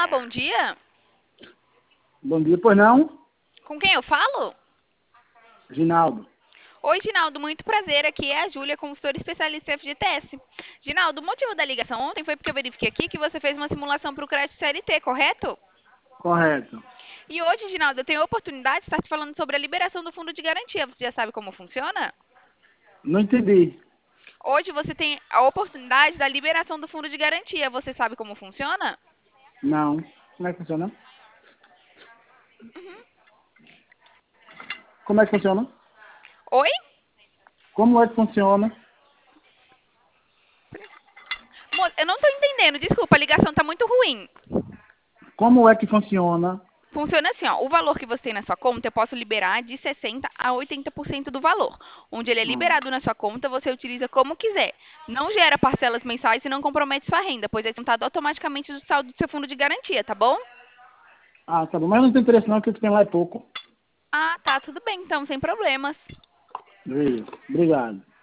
Olá, bom dia. Bom dia, pois não? Com quem eu falo? Ginaldo. Oi, Ginaldo, muito prazer. Aqui é a Júlia, consultora especialista em FGTS. Ginaldo, o motivo da ligação ontem foi porque eu verifiquei aqui que você fez uma simulação para o crédito CLT, correto? Correto. E hoje, Ginaldo, eu tenho a oportunidade de estar te falando sobre a liberação do fundo de garantia. Você já sabe como funciona? Não entendi. Hoje você tem a oportunidade da liberação do fundo de garantia. Você sabe como funciona? Não. Como é que funciona? Uhum. Como é que funciona? Oi? Como é que funciona? Eu não estou entendendo, desculpa, a ligação está muito ruim. Como é que funciona? Funciona assim, ó, o valor que você tem na sua conta, eu posso liberar de 60% a 80% do valor. Onde ele é Hum. liberado na sua conta, você utiliza como quiser. Não gera parcelas mensais e não compromete sua renda, pois é descontado automaticamente do saldo do seu fundo de garantia, tá bom? Ah, tá bom. Mas não tem interesse não, que o que tem lá é pouco. Ah, tá, tudo bem, então, sem problemas. Beleza. Obrigado.